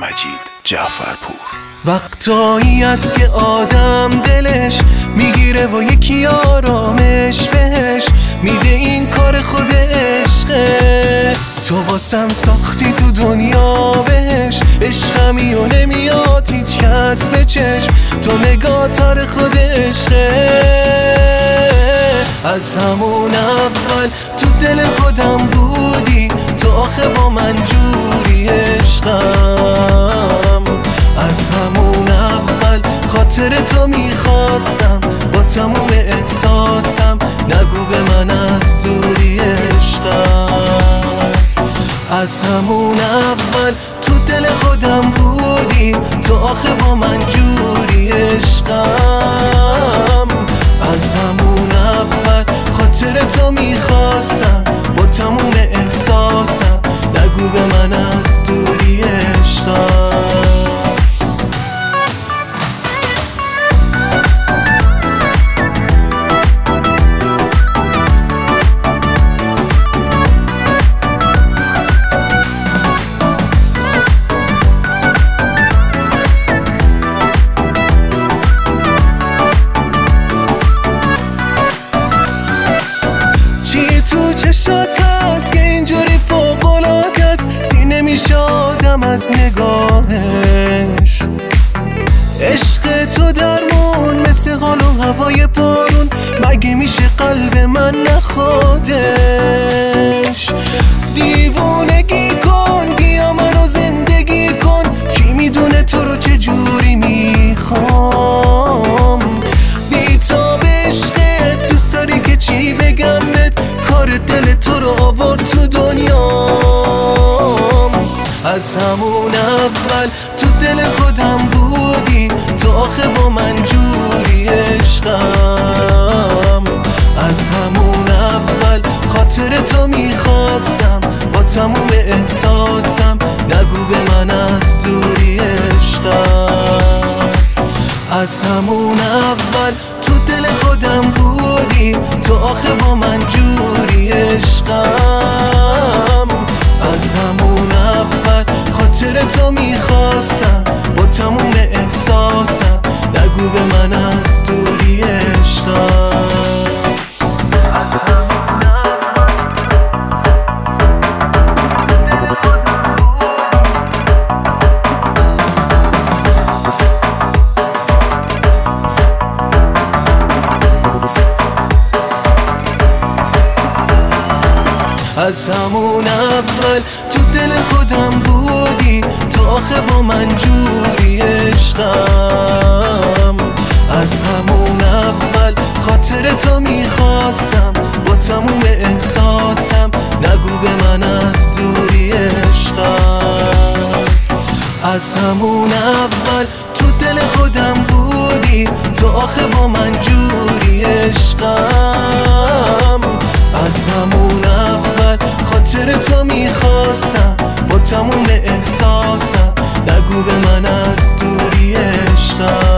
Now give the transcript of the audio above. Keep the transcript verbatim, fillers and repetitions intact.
مجید جعفرپور. وقتایی است که آدم دلش میگیره و یکی آرامش بهش میده، این کار خود عشقه. تو واسم ساختی تو دنیا بهش، عشقمی و نمیاد هیچ کس به چشم، تو نگاه تار خود عشقه. از همون اول تو دل خودم بودی، تو آخه با من جوری عشقم. از همون اول خاطر تو میخواستم، با تموم احساسم نگو به من از دوری عشقم. از همون اول تو دل خودم بودی، تو آخه با من جوری عشقم. از همون اول خاطر تو میخواستم، با تموم احساسم نگو به من از دوری عشقم. تو چشات هست که اینجوری فوق‌العاده است، سینه میشه آدم از نگاهش. عشق تو درمون مثل حال و هوای بارون، مگه میشه قلب من نخوادش؟ دیوونگی کن بیا منو زندگی کن، کی میدونه تو رو چجوری میخوام. بی تا به عشقت دوست داری که چی بگم بهت، کار دل تو رو آورد تو دنیام. از همون اول تو دل خودم بودی، تو آخه با من جوری عشقم. از همون اول خاطر تو میخواستم، با تموم احساسم نگو به من از دوری عشقم. از همون اول تو دل خودم بودی، تو آخه با من جوری عشقم. از همون اول خاطر تو میخواستم، با تموم احساسم نگو به من از دوری عشقم. از همون اول تو دل خودم بودی، تو آخه با من جوری عشقم. از همون اول خاطر تو میخواستم، با تموم احساسم نگو به من از دوری عشقم. از همون اول تو دل خودم بودی، تو آخه با من جوری عشقم. از همون اول خاطر تو میخواستم، با تموم احساسم نگو به من از دوری عشقم.